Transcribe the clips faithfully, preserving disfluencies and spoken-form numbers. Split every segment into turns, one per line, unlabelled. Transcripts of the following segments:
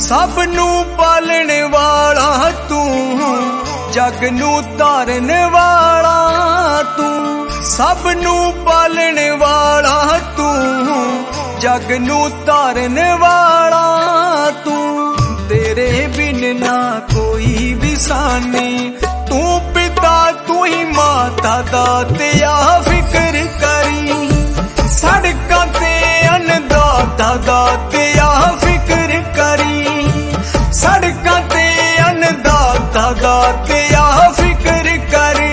सब नू पालने वाला तू, जग नू तारने वाला तू। सब नू पालने वाला तू, जग नू तारने वाला तू। तेरे बिन ना कोई भी सानी, तू पिता तू ही माता दातिया फिक्र करी। सड़कां ते अन्नदाता दातिया फिक्र करी। सड़कां ते अन्नदाता दातिया फिक्र करी।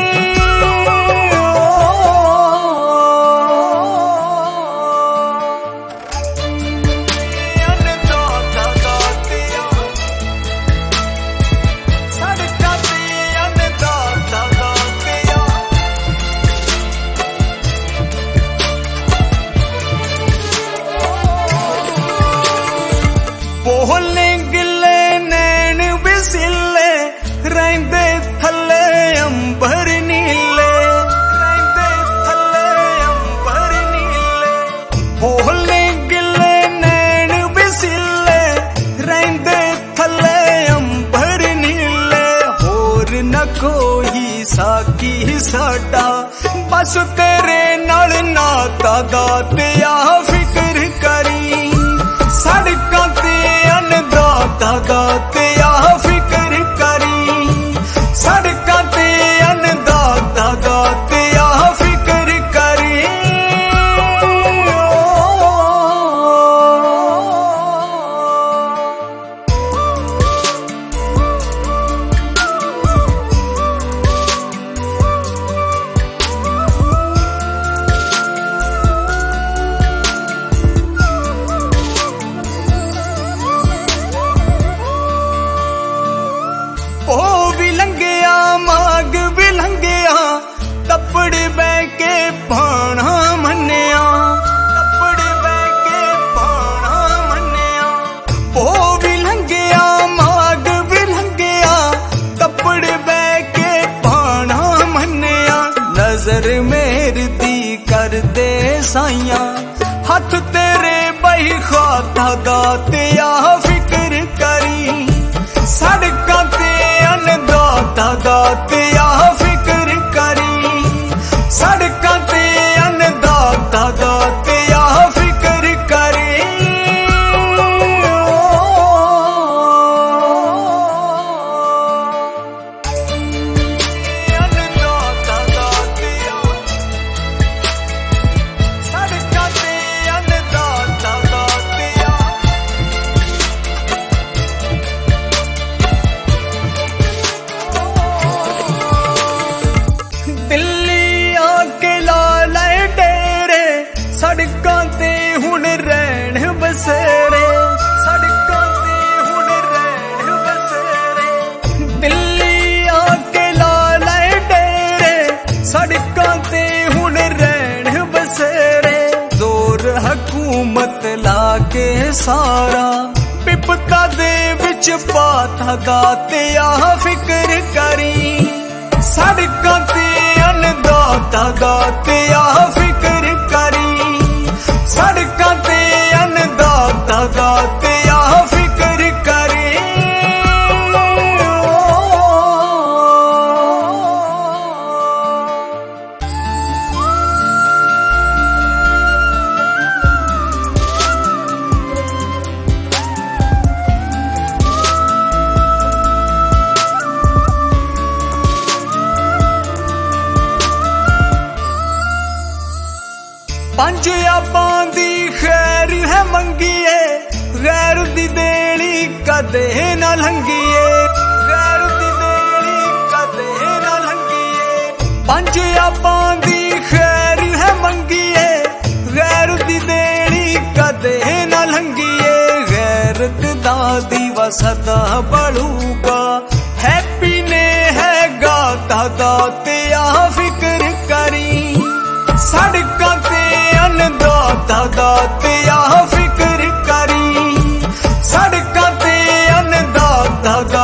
बोले गिले नैन बिसिले, रहिंदे थले अंबर नीले, रहिंदे थले अंबर नीले। बोले गिले नैन बिसिले, रहिंदे थले अंबर नीले। होर न कोई साकी साडा, बस तेरे नाल नाता दातिया फिक्र करी। सड़कां ते अन्नदाता दातिया फिक्र करी। सड़कां ते अन्नदाता दातिया फिक्र करी। ओ भी लंघिया माग भी लंघिया, तपड़ बह के भाणा मन्निया, तपड़ बह के भाणा मन्निया। ओ भी लंघिया माग भी लंघिया, तपड़ बह के भाणा मन्निया। नजर मेर दी कर दे साइया, हथ तेरे बही खाता दातिया फिक्र करी। सड़कां ते अन्नदाता दातिया फिक्र करी। सड़कां ते अन्नदाता दातिया फिक्र करी। अन्नदाता दातिया, सड़कां ते अन्नदाता दातिया। दिल्ली आके ला ले डेरे, सड़कां ते हुण रहण बसेरे। सड़कां ते हुण रहण बसेरे। दिल्ली आके ला ले डेरे, सड़कां ते हुण रहण बसेरे। जोर हकूमत लाके सारा, विपता दे विच पाता दातिया फिक्र करी। सड़कां ते अन्नदाता दातिया फिक्र करी। सड़कां ते अन्नदाता दातिया फिक्र करी। पंज आपां दी खैर है मंगीए, गैर दी देनी कदे ना लंघीए। गैर दी देनी कदे ना लंघीए। पंज आपां दी खैर है मंगीए, गैर दी देनी कदे ना लंघीए। गैरत दा दीवा सदा बलूगा, हैप्पी ने है गाता दातिया फिक्र करी। सड़कां ते अन्नदाता दातिया फिक्र करी। सड़कां ते अन्नदाता